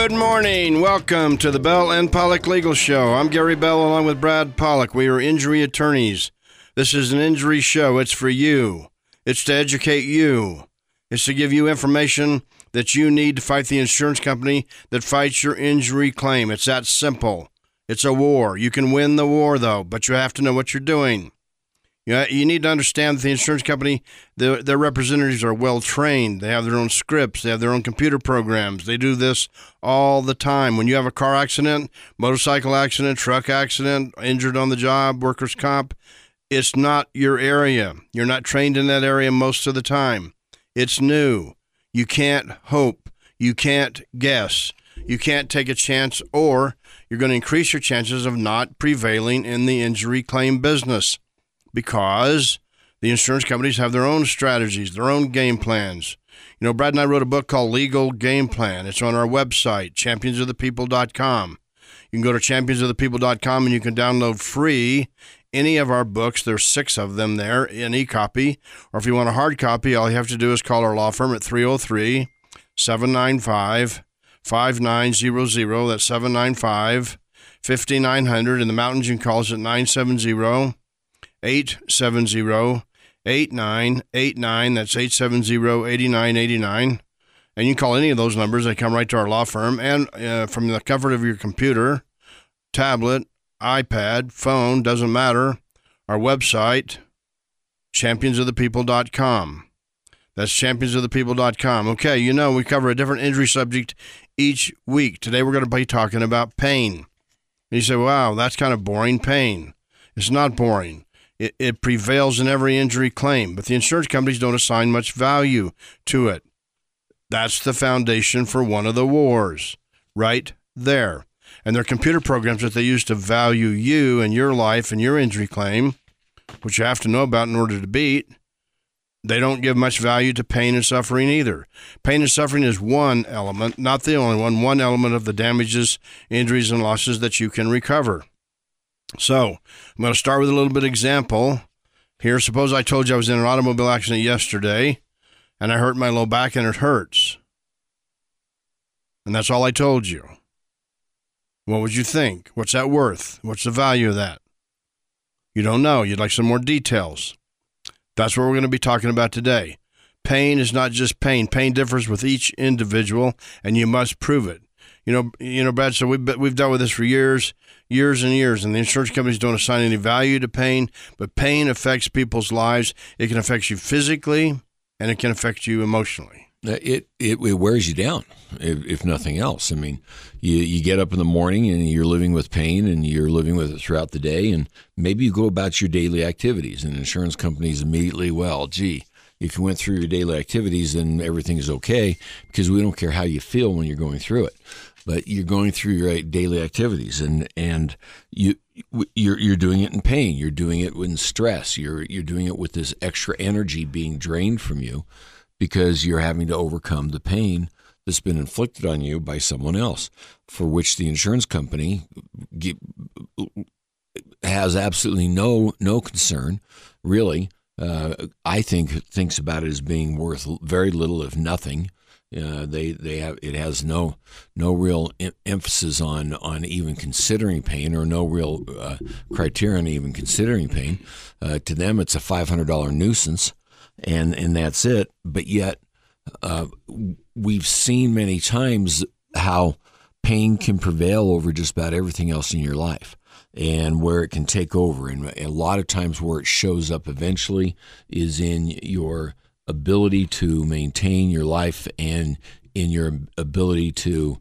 Good morning. Welcome to the Bell and Pollock Legal Show. I'm Gary Bell along with Brad Pollock. We are injury attorneys. This is an injury show. It's for you. It's to educate you. It's to give you information that you need to fight the insurance company that fights your injury claim. It's that simple. It's a war. You can win the war, though, but you have to know what you're doing. You need to understand that the insurance company, their representatives are well-trained. They have their own scripts. They have their own computer programs. They do this all the time. When you have a car accident, motorcycle accident, truck accident, injured on the job, workers' comp, it's not your area. You're not trained in that area most of the time. It's new. You can't hope. You can't guess. You can't take a chance, or you're going to increase your chances of not prevailing in the injury claim business, because the insurance companies have their own strategies, their own game plans. You know, Brad and I wrote a book called Legal Game Plan. It's on our website, championsofthepeople.com. You can go to championsofthepeople.com and you can download free any of our books. There's 6 of them there in e-copy. Or if you want a hard copy, all you have to do is call our law firm at 303-795-5900. That's 795-5900. In the mountains, you can call us at 970-870-8989. That's 870-8989. And you can call any of those numbers. They come right to our law firm. And from the comfort of your computer, tablet, iPad, phone, doesn't matter. Our website, championsofthepeople.com. That's championsofthepeople.com. Okay, you know, we cover a different injury subject each week. Today we're going to be talking about pain. And you say, wow, that's kind of boring. Pain. It's not boring. It prevails in every injury claim, but the insurance companies don't assign much value to it. That's the foundation for one of the wars, right there. And their computer programs that they use to value you and your life and your injury claim, which you have to know about in order to beat, they don't give much value to pain and suffering either. Pain and suffering is one element, not the only one element of the damages, injuries, and losses that you can recover. So I'm going to start with a little bit of example here. Suppose I told you I was in an automobile accident yesterday and I hurt my low back and it hurts. And that's all I told you. What would you think? What's that worth? What's the value of that? You don't know. You'd like some more details. That's what we're going to be talking about today. Pain is not just pain. Pain differs with each individual, and you must prove it. You know, Brad, so we've dealt with this for years and years, and the insurance companies don't assign any value to pain, but pain affects people's lives. It can affect you physically, and it can affect you emotionally. It wears you down, if nothing else. I mean, you get up in the morning and you're living with pain, and you're living with it throughout the day, and maybe you go about your daily activities, and insurance companies immediately, well, gee, if you went through your daily activities, then everything is okay, because we don't care how you feel when you're going through it. But you're going through your daily activities, and you're doing it in pain. You're doing it in stress. You're doing it with this extra energy being drained from you, because you're having to overcome the pain that's been inflicted on you by someone else, for which the insurance company has absolutely no concern, really. I think thinks about it as being worth very little, if nothing. It has no real emphasis on even considering pain, or no real criteria on even considering pain. To them, it's a $500 nuisance, and that's it. But yet, we've seen many times how pain can prevail over just about everything else in your life, and where it can take over. And a lot of times where it shows up eventually is in your ability to maintain your life, and in your ability to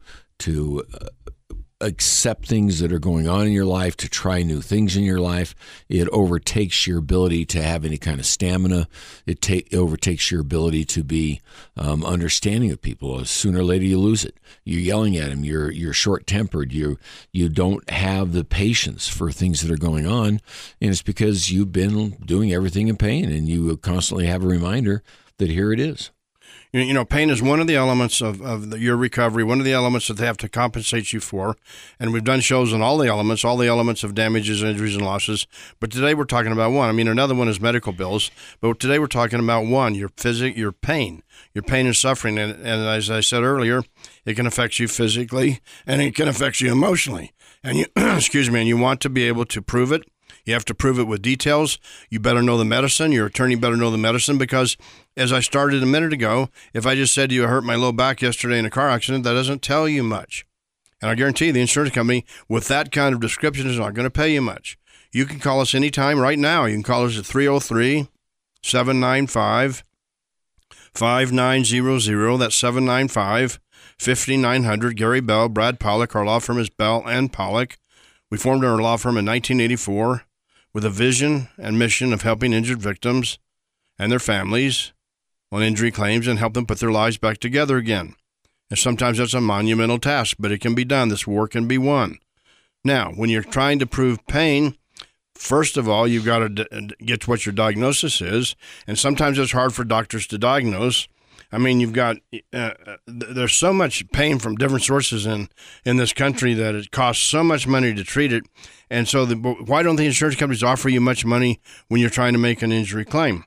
accept things that are going on in your life, to try new things in your life. It overtakes your ability to have any kind of stamina. It overtakes your ability to be understanding of people. Sooner or later, you lose it. You're yelling at them. You're short-tempered. You don't have the patience for things that are going on, and it's because you've been doing everything in pain, and you constantly have a reminder that here it is. Pain is one of the elements of your recovery, one of the elements that they have to compensate you for. And we've done shows on all the elements of damages, injuries, and losses. But today we're talking about one. Another one is medical bills. But today we're talking about one, your pain and suffering. And as I said earlier, it can affect you physically and it can affect you emotionally. And you, and you want to be able to prove it. You have to prove it with details. You better know the medicine. Your attorney better know the medicine because, as I started a minute ago, if I just said to you, I hurt my low back yesterday in a car accident, that doesn't tell you much. And I guarantee you the insurance company with that kind of description is not going to pay you much. You can call us anytime right now. You can call us at 303-795-5900. That's 795-5900. Gary Bell, Brad Pollock. Our law firm is Bell and Pollock. We formed our law firm in 1984 with a vision and mission of helping injured victims and their families on injury claims and help them put their lives back together again. And sometimes that's a monumental task, but it can be done. This war can be won. Now, when you're trying to prove pain, first of all, you've got to get what your diagnosis is. And sometimes it's hard for doctors to diagnose. You've got, there's so much pain from different sources in this country that it costs so much money to treat it. And so why don't the insurance companies offer you much money when you're trying to make an injury claim?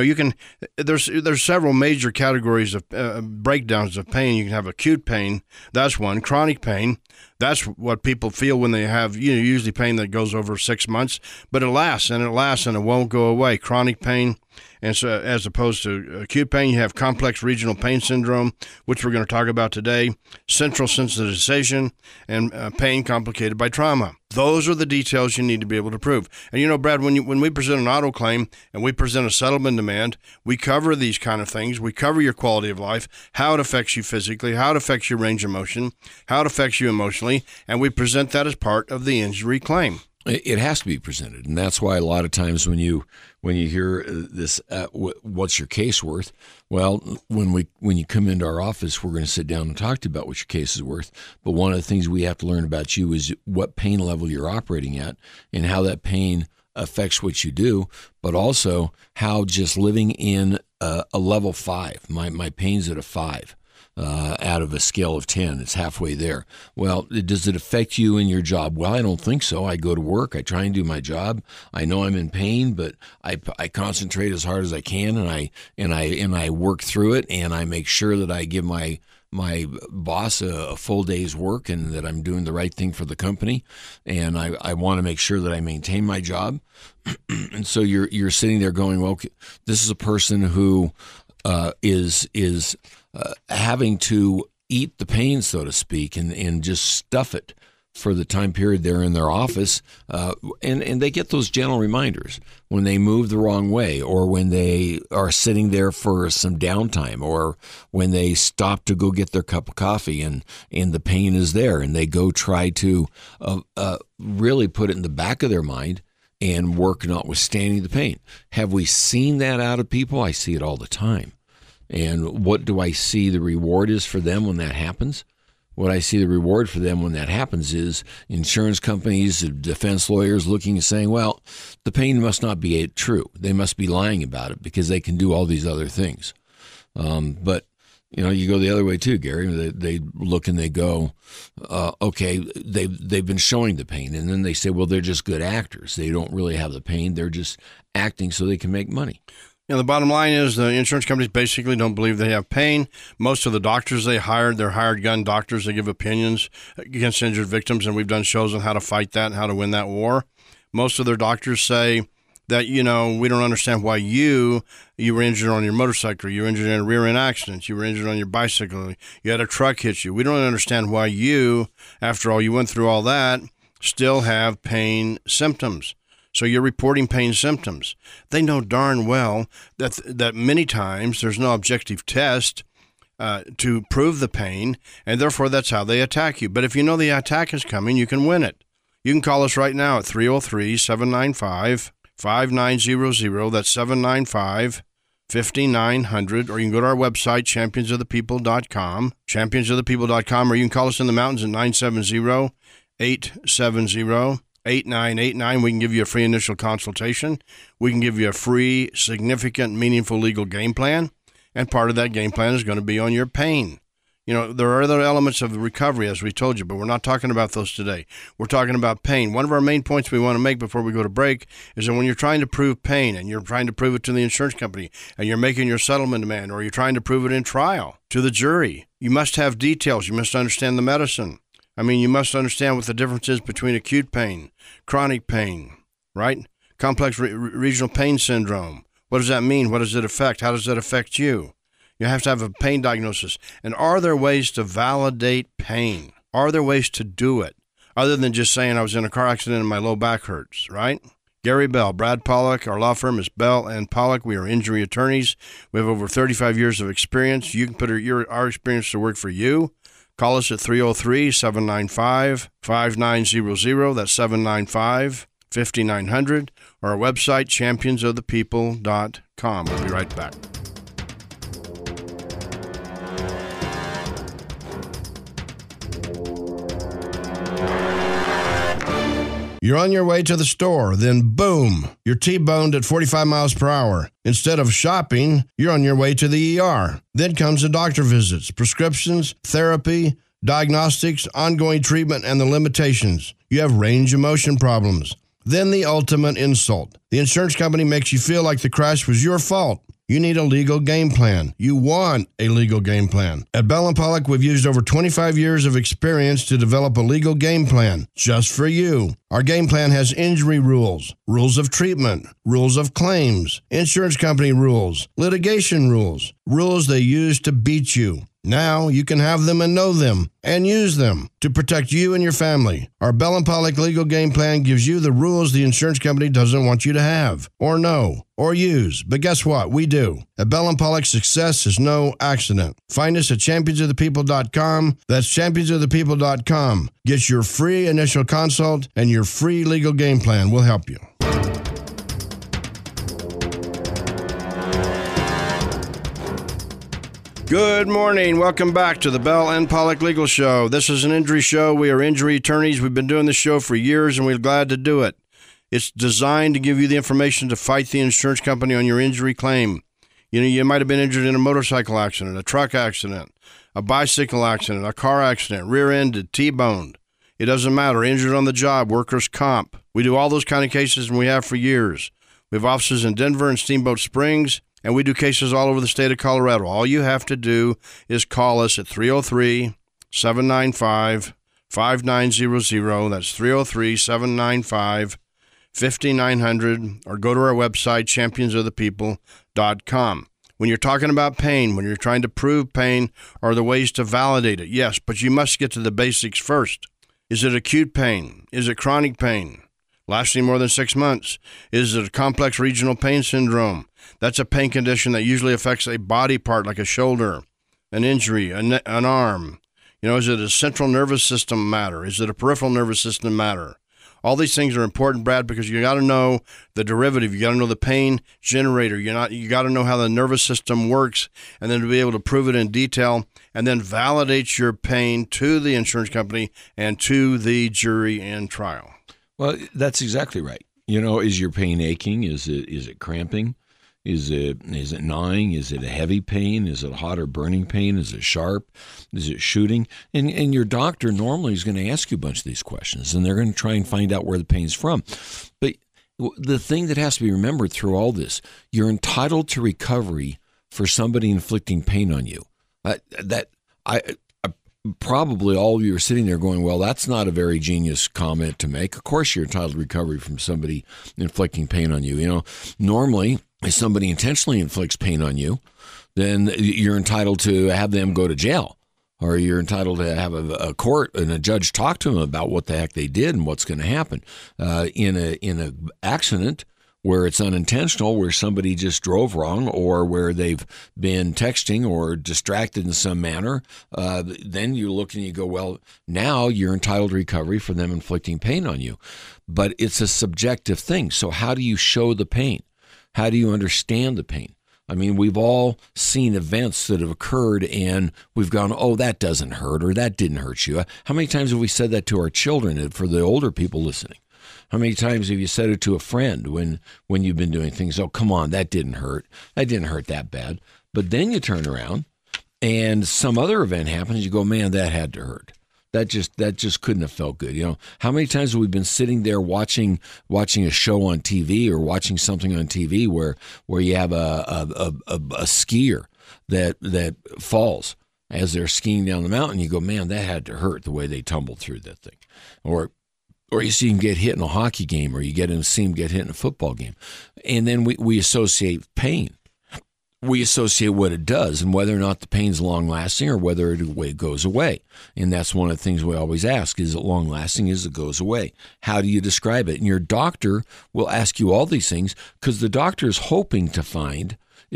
There's several major categories of breakdowns of pain. You can have acute pain. That's one. Chronic pain. That's what people feel when they have, usually pain that goes over 6 months, but it lasts and it won't go away. Chronic pain. And so as opposed to acute pain, you have complex regional pain syndrome, which we're going to talk about today, central sensitization, and pain complicated by trauma. Those are the details you need to be able to prove. And Brad, when we present an auto claim and we present a settlement demand, we cover these kind of things. We cover your quality of life, how it affects you physically, how it affects your range of motion, how it affects you emotionally, and we present that as part of the injury claim. It has to be presented, and that's why a lot of times when you hear this, what's your case worth? Well, when you come into our office, we're going to sit down and talk to you about what your case is worth. But one of the things we have to learn about you is what pain level you're operating at, and how that pain affects what you do, but also how just living in a level 5. My pain's at a 5. Out of a scale of 10. It's halfway there. Well, does it affect you in your job? Well, I don't think so. I go to work. I try and do my job. I know I'm in pain, but I concentrate as hard as I can, and I work through it, and I make sure that I give my boss a full day's work and that I'm doing the right thing for the company. And I want to make sure that I maintain my job. And so you're sitting there going, well, this is a person who is having to eat the pain, so to speak, and just stuff it for the time period they're in their office. And they get those gentle reminders when they move the wrong way, or when they are sitting there for some downtime, or when they stop to go get their cup of coffee and the pain is there, and they go try to really put it in the back of their mind and work notwithstanding the pain. Have we seen that out of people? I see it all the time. And what do I see the reward is for them when that happens? What I see the reward for them when that happens is insurance companies, defense lawyers looking and saying, well, the pain must not be true. They must be lying about it because they can do all these other things. But you go the other way too, Gary. They look and they go, okay, they've been showing the pain. And then they say, well, they're just good actors. They don't really have the pain. They're just acting so they can make money. The bottom line is the insurance companies basically don't believe they have pain. Most of the doctors they hired, they're hired gun doctors. They give opinions against injured victims, and we've done shows on how to fight that and how to win that war. Most of their doctors say that, we don't understand why you were injured on your motorcycle, you were injured in a rear-end accident, you were injured on your bicycle, you had a truck hit you. We don't understand why you, after all you went through all that, still have pain symptoms. So you're reporting pain symptoms. They know darn well that many times there's no objective test to prove the pain, and therefore that's how they attack you. But if you know the attack is coming, you can win it. You can call us right now at 303-795-5900. That's 795-5900. Or you can go to our website, championsofthepeople.com, championsofthepeople.com, or you can call us in the mountains at 970-870-8989. We can give you a free initial consultation. We can give you a free, significant, meaningful legal game plan. And part of that game plan is going to be on your pain. You know, there are other elements of recovery, as we told you, but we're not talking about those today. We're talking about pain. One of our main points we want to make before we go to break is that when you're trying to prove pain and you're trying to prove it to the insurance company and you're making your settlement demand or you're trying to prove it in trial to the jury, you must have details. You must understand the medicine. I mean, you must understand what the difference is between acute pain, chronic pain, right? Complex regional pain syndrome. What does that mean? What does it affect? How does it affect you? You have to have a pain diagnosis. And are there ways to validate pain? Are there ways to do it other than just saying I was in a car accident and my low back hurts, right? Gary Bell, Brad Pollock, our law firm is Bell and Pollock. We are injury attorneys. We have over 35 years of experience. You can put our experience to work for you. Call us at 303-795-5900. That's 795-5900. Or our website, championsofthepeople.com. We'll be right back. You're on your way to the store, then boom, you're T-boned at 45 miles per hour. Instead of shopping, you're on your way to the ER. Then comes the doctor visits, prescriptions, therapy, diagnostics, ongoing treatment, and the limitations. You have range of motion problems. Then the ultimate insult. The insurance company makes you feel like the crash was your fault. You need a legal game plan. You want a legal game plan. At Bell & Pollock, we've used over 25 years of experience to develop a legal game plan just for you. Our game plan has injury rules, rules of treatment, rules of claims, insurance company rules, litigation rules, rules they use to beat you. Now you can have them and know them and use them to protect you and your family. Our Bell & Pollock legal game plan gives you the rules the insurance company doesn't want you to have or know or use. But guess what? We do. At Bell & Pollock, success is no accident. Find us at championsofthepeople.com. That's championsofthepeople.com. Get your free initial consult and your free legal game plan. We'll help you. Good morning. Welcome back to the Bell & Pollock Legal Show. This is an injury show. We are injury attorneys. We've been doing this show for years, and we're glad to do it. It's designed to give you the information to fight the insurance company on your injury claim. You know, you might have been injured in a motorcycle accident, a truck accident, a bicycle accident, a car accident, rear-ended, T-boned. It doesn't matter. Injured on the job, workers' comp. We do all those kind of cases, and we have for years. We have offices in Denver and Steamboat Springs, and we do cases all over the state of Colorado. All you have to do is call us at 303-795-5900. That's 303-795-5900, or go to our website, championsofthepeople.com. When you're talking about pain, when you're trying to prove pain, are there ways to validate it? Yes, but you must get to the basics first. Is it acute pain? Is it chronic pain lasting more than 6 months? Is it a complex regional pain syndrome? That's a pain condition that usually affects a body part like a shoulder, an injury, an arm. You know, is it a central nervous system matter? Is it a peripheral nervous system matter? All these things are important, Brad, because you got to know the derivative. You got to know the pain generator. You got to know how the nervous system works, and then to be able to prove it in detail, and then validate your pain to the insurance company and to the jury in trial. Well, that's exactly right. You know, is your pain aching? Is it cramping? Is it gnawing? Is it a heavy pain? Is it hot or burning pain? Is it sharp? Is it shooting? And your doctor normally is going to ask you a bunch of these questions, and they're going to try and find out where the pain's from. But the thing that has to be remembered through all this, you're entitled to recovery for somebody inflicting pain on you. Probably all of you are sitting there going, well, that's not a very genius comment to make. Of course you're entitled to recovery from somebody inflicting pain on you. You know, normally if somebody intentionally inflicts pain on you, then you're entitled to have them go to jail, or you're entitled to have a court and a judge talk to them about what the heck they did and what's going to happen. In a accident where it's unintentional, where somebody just drove wrong, or where they've been texting or distracted in some manner, then you look and you go, well, now you're entitled to recovery for them inflicting pain on you. But it's a subjective thing. So how do you show the pain? How do you understand the pain? I mean, we've all seen events that have occurred and we've gone, oh, that doesn't hurt, or that didn't hurt you. How many times have we said that to our children and for the older people listening? How many times have you said it to a friend when you've been doing things? Oh, come on, that didn't hurt. That didn't hurt that bad. But then you turn around and some other event happens. You go, man, that had to hurt. That just couldn't have felt good. You know, how many times have we been sitting there watching a show on TV or watching something on TV where you have a skier that falls as they're skiing down the mountain? You go, man, that had to hurt the way they tumbled through that thing. Or you see him get hit in a hockey game, or you see him get hit in a football game. And then we associate pain. We associate what it does and whether or not the pain's long-lasting or whether it goes away. And that's one of the things we always ask. Is it long-lasting? Is it goes away? How do you describe it? And your doctor will ask you all these things because the doctor is hoping to find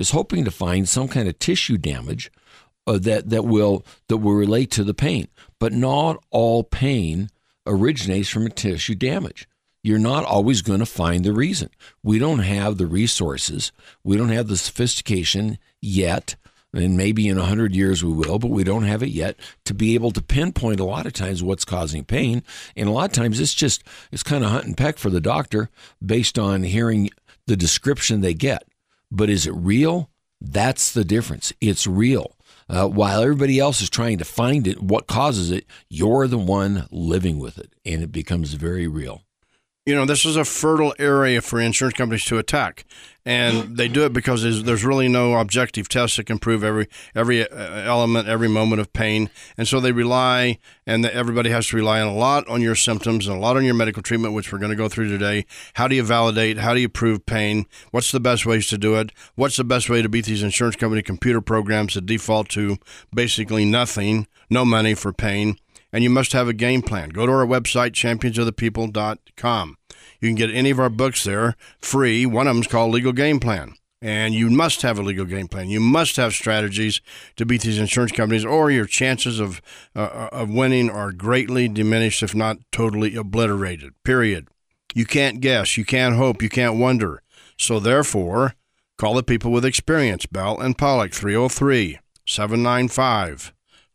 some kind of tissue damage that will relate to the pain. But not all pain originates from a tissue damage. You're not always going to find the reason. We don't have the resources. We don't have the sophistication yet, and maybe in 100 years we will, but we don't have it yet to be able to pinpoint a lot of times what's causing pain. And a lot of times it's kind of hunt and peck for the doctor based on hearing the description they get. But is it real? That's the difference. It's real. While everybody else is trying to find it, what causes it, you're the one living with it, and it becomes very real. You know, this is a fertile area for insurance companies to attack, and they do it because there's really no objective test that can prove every element, every moment of pain, and so they rely, and everybody has to rely on a lot on your symptoms and a lot on your medical treatment, which we're going to go through today. How do you validate? How do you prove pain? What's the best ways to do it? What's the best way to beat these insurance company computer programs that default to basically nothing, no money for pain? And you must have a game plan. Go to our website, championsofthepeople.com. You can get any of our books there free. One of them is called Legal Game Plan. And you must have a legal game plan. You must have strategies to beat these insurance companies, or your chances of winning are greatly diminished, if not totally obliterated, period. You can't guess. You can't hope. You can't wonder. So therefore, call the people with experience. Bell and Pollock, 303-795-5900.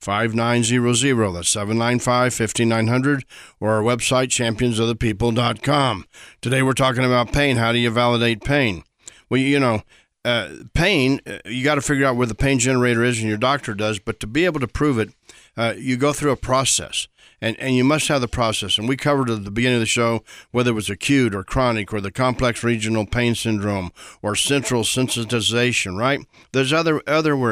That's 795-5900, or our website, championsofthepeople.com. Today we're talking about pain. How do you validate pain? Well, you know, pain, you got to figure out where the pain generator is, and your doctor does. But to be able to prove it, you go through a process. And you must have the process. And we covered at the beginning of the show whether it was acute or chronic or the complex regional pain syndrome or central sensitization, right? There's other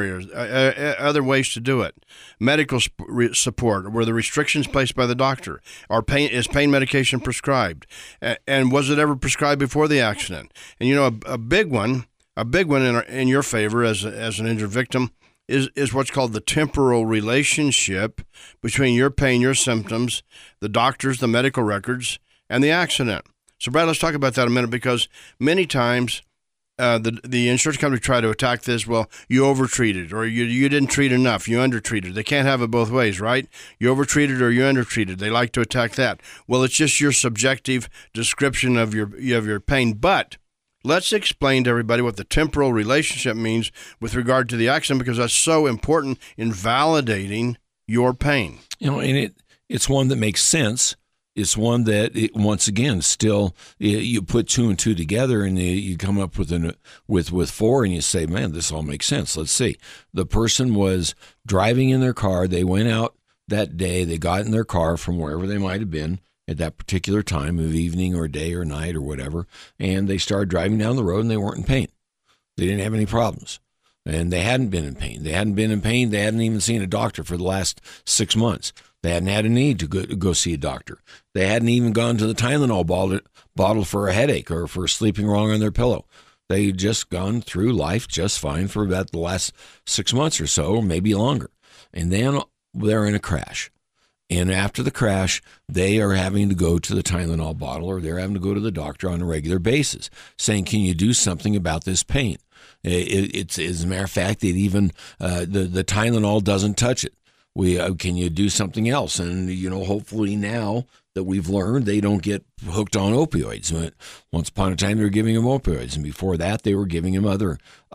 ways to do it. Medical support, were the restrictions placed by the doctor? Is pain medication prescribed? And was it ever prescribed before the accident? And, you know, a big one in your favor as an injured victim is what's called the temporal relationship between your pain, your symptoms, the doctors, the medical records, and the accident. So, Brad, let's talk about that a minute, because many times the insurance company try to attack this. Well, you overtreated, or you didn't treat enough, you undertreated. They can't have it both ways, right? You overtreated or you undertreated. They like to attack that. Well, it's just your subjective description of your pain, but let's explain to everybody what the temporal relationship means with regard to the accident, because that's so important in validating your pain. You know, and it's one that makes sense. It's one that, once again, still you put two and two together, and you come up with four, and you say, man, this all makes sense. Let's see. The person was driving in their car. They went out that day. They got in their car from wherever they might have been at that particular time of evening or day or night or whatever, and they started driving down the road, and they weren't in pain. They didn't have any problems, and they hadn't been in pain. They hadn't even seen a doctor for the last 6 months. They hadn't had a need to go see a doctor. They hadn't even gone to the Tylenol bottle for a headache or for sleeping wrong on their pillow. They'd just gone through life just fine for about the last 6 months or so, or maybe longer. And then they're in a crash. And after the crash, they are having to go to the Tylenol bottle, or they're having to go to the doctor on a regular basis, saying, can you do something about this pain? It's as a matter of fact, it even the Tylenol doesn't touch it. Can you do something else? And, you know, hopefully now that we've learned, they don't get hooked on opioids. Once upon a time, they were giving them opioids, and before that, they were giving them other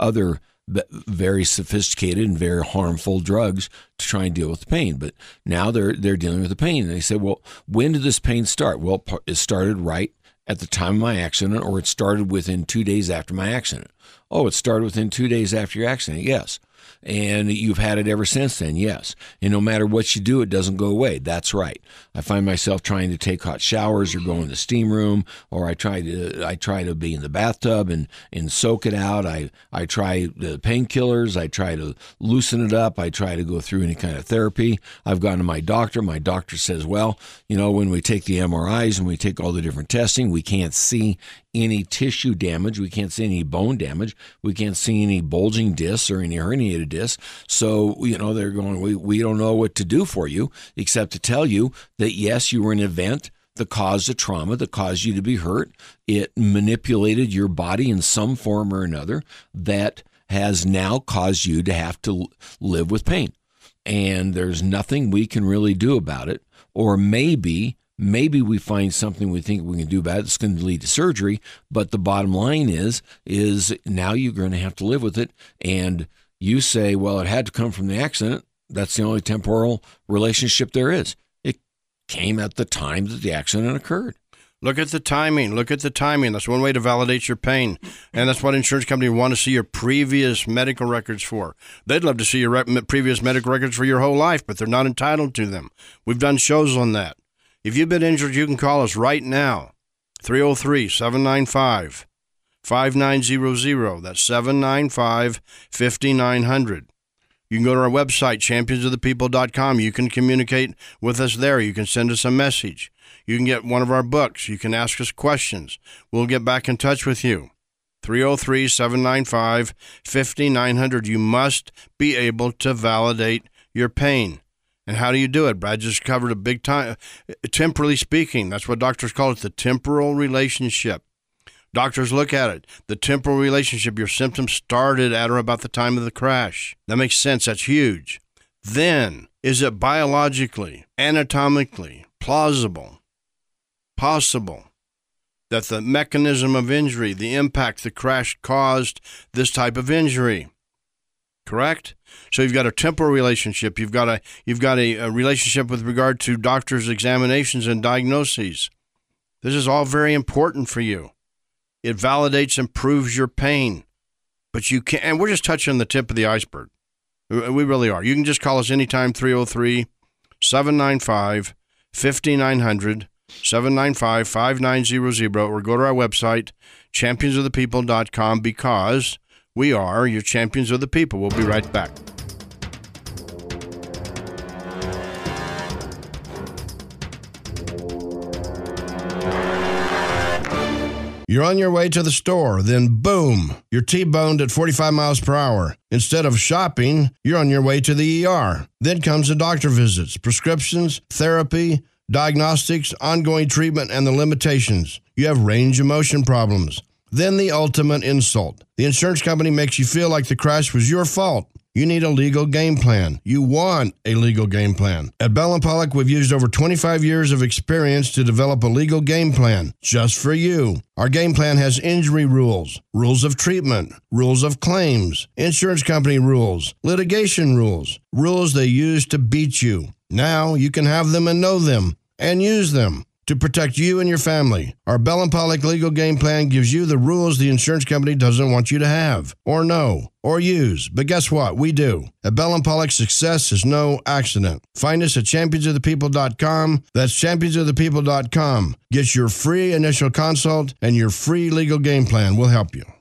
very sophisticated and very harmful drugs to try and deal with the pain. But now they're dealing with the pain. And they say, well, when did this pain start? Well, it started right at the time of my accident, or it started within 2 days after my accident. Oh, it started within 2 days after your accident. Yes. And you've had it ever since then, yes. And no matter what you do, it doesn't go away. That's right. I find myself trying to take hot showers or go in the steam room, or I try to be in the bathtub and soak it out. I try the painkillers. I try to loosen it up. I try to go through any kind of therapy. I've gone to my doctor. My doctor says, well, when we take the MRIs and we take all the different testing, we can't see any tissue damage. We can't see any bone damage. We can't see any bulging discs or any herniated discs. So, they're going, we don't know what to do for you except to tell you that, yes, you were in an event that caused a trauma, that caused you to be hurt. It manipulated your body in some form or another that has now caused you to have to live with pain. And there's nothing we can really do about it. Or maybe we find something we think we can do about it that's going to lead to surgery, but the bottom line is now you're going to have to live with it. And you say, well, it had to come from the accident. That's the only temporal relationship there is. It came at the time that the accident occurred. Look at the timing. That's one way to validate your pain. And that's what insurance companies want to see your previous medical records for. They'd love to see your previous medical records for your whole life, but they're not entitled to them. We've done shows on that. If you've been injured, you can call us right now, 303-795-5900. That's 795-5900. You can go to our website, championsofthepeople.com. You can communicate with us there. You can send us a message. You can get one of our books. You can ask us questions. We'll get back in touch with you. 303-795-5900. You must be able to validate your pain. And how do you do it? Brad just covered a big time. Temporally speaking, that's what doctors call it, the temporal relationship. Doctors look at it. The temporal relationship, your symptoms started at or about the time of the crash. That makes sense. That's huge. Then, is it biologically, anatomically, possible that the mechanism of injury, the impact the crash caused this type of injury? Correct? So you've got a temporal relationship. You've got a relationship with regard to doctors' examinations and diagnoses. This is all very important for you. It validates and proves your pain. But you can't, and we're just touching the tip of the iceberg. We really are. You can just call us anytime, 303-795-5900, 795-5900, or go to our website, championsofthepeople.com, because we are your champions of the people. We'll be right back. You're on your way to the store, then boom, you're T-boned at 45 miles per hour. Instead of shopping, you're on your way to the ER. Then comes the doctor visits, prescriptions, therapy, diagnostics, ongoing treatment, and the limitations. You have range of motion problems. Then the ultimate insult. The insurance company makes you feel like the crash was your fault. You need a legal game plan. You want a legal game plan. At Bell & Pollock, we've used over 25 years of experience to develop a legal game plan just for you. Our game plan has injury rules, rules of treatment, rules of claims, insurance company rules, litigation rules, rules they use to beat you. Now you can have them and know them and use them to protect you and your family. Our Bell & Pollock legal game plan gives you the rules the insurance company doesn't want you to have, or know, or use. But guess what? We do. At Bell & Pollock, success is no accident. Find us at championsofthepeople.com. That's championsofthepeople.com. Get your free initial consult and your free legal game plan. We'll help you.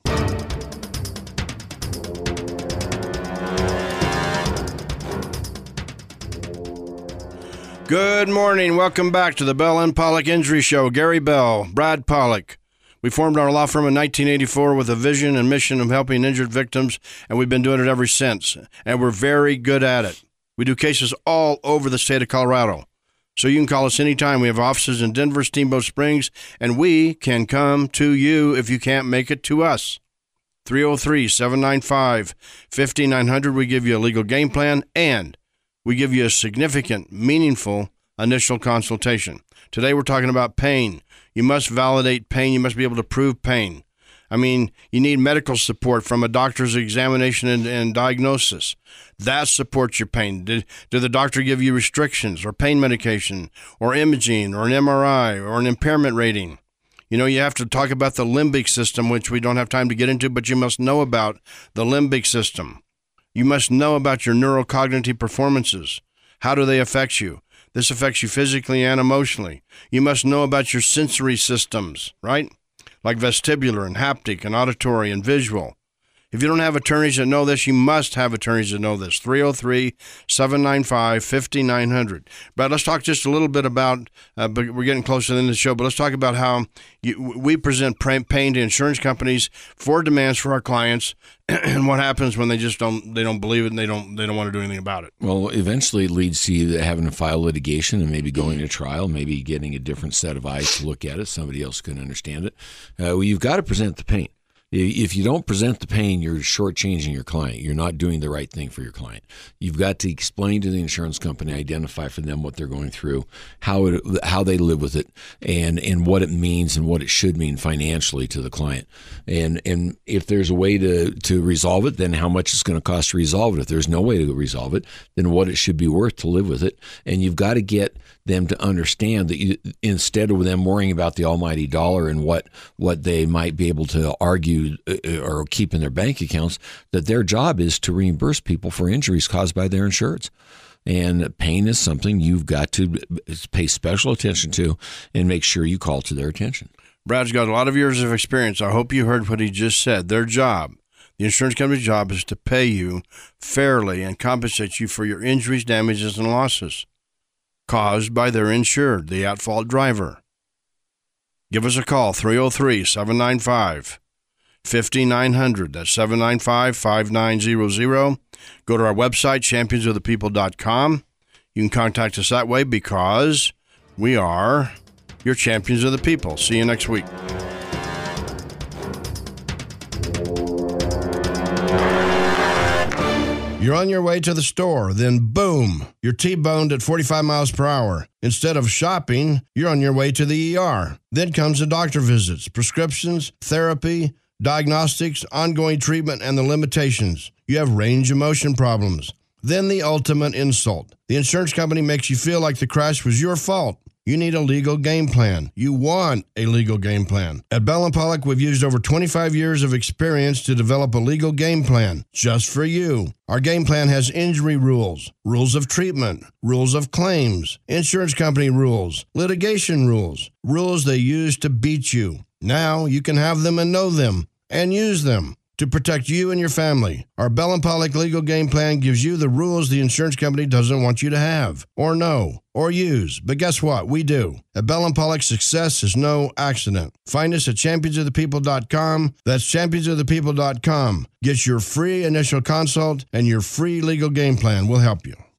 Good morning. Welcome back to the Bell & Pollock Injury Show. Gary Bell, Brad Pollock. We formed our law firm in 1984 with a vision and mission of helping injured victims, and we've been doing it ever since. And we're very good at it. We do cases all over the state of Colorado. So you can call us anytime. We have offices in Denver, Steamboat Springs, and we can come to you if you can't make it to us. 303-795-5900. We give you a legal game plan, and we give you a significant, meaningful initial consultation. Today we're talking about pain. You must validate pain. You must be able to prove pain. I mean, you need medical support from a doctor's examination and diagnosis. That supports your pain. Did the doctor give you restrictions or pain medication or imaging or an MRI or an impairment rating? You know, you have to talk about the limbic system, which we don't have time to get into, but you must know about the limbic system. You must know about your neurocognitive performances. How do they affect you? This affects you physically and emotionally. You must know about your sensory systems, right? Like vestibular and haptic and auditory and visual. If you don't have attorneys that know this, you must have attorneys that know this. 303-795-5900. Brad, let's talk just a little bit about, but we're getting close to the end of the show, but let's talk about how we present pain to insurance companies for demands for our clients and what happens when they don't believe it and they don't want to do anything about it. Well, eventually it leads to you having to file litigation and maybe going to trial, maybe getting a different set of eyes to look at it. Somebody else can understand it. You've got to present the pain. If you don't present the pain, you're shortchanging your client. You're not doing the right thing for your client. You've got to explain to the insurance company, identify for them what they're going through, how they live with it, and what it means and what it should mean financially to the client. And if there's a way to resolve it, then how much it's going to cost to resolve it. If there's no way to resolve it, then what it should be worth to live with it. And you've got to get them to understand that instead of them worrying about the almighty dollar and what they might be able to argue or keep in their bank accounts, that their job is to reimburse people for injuries caused by their insureds. And pain is something you've got to pay special attention to and make sure you call to their attention. Brad's got a lot of years of experience. I hope you heard what he just said. Their job, the insurance company's job, is to pay you fairly and compensate you for your injuries, damages, and losses caused by their insured, the at-fault driver. Give us a call, 303-795-5900. That's 795-5900. Go to our website, championsofthepeople.com. You can contact us that way because we are your champions of the people. See you next week. You're on your way to the store, then boom, you're T-boned at 45 miles per hour. Instead of shopping, you're on your way to the ER. Then comes the doctor visits, prescriptions, therapy, diagnostics, ongoing treatment, and the limitations. You have range of motion problems. Then the ultimate insult. The insurance company makes you feel like the crash was your fault. You need a legal game plan. You want a legal game plan. At Bell & Pollock, we've used over 25 years of experience to develop a legal game plan just for you. Our game plan has injury rules, rules of treatment, rules of claims, insurance company rules, litigation rules, rules they use to beat you. Now you can have them and know them and use them to protect you and your family. Our Bell & Pollock legal game plan gives you the rules the insurance company doesn't want you to have, or know, or use. But guess what? We do. At Bell & Pollock, success is no accident. Find us at championsofthepeople.com. That's championsofthepeople.com. Get your free initial consult and your free legal game plan. We'll help you.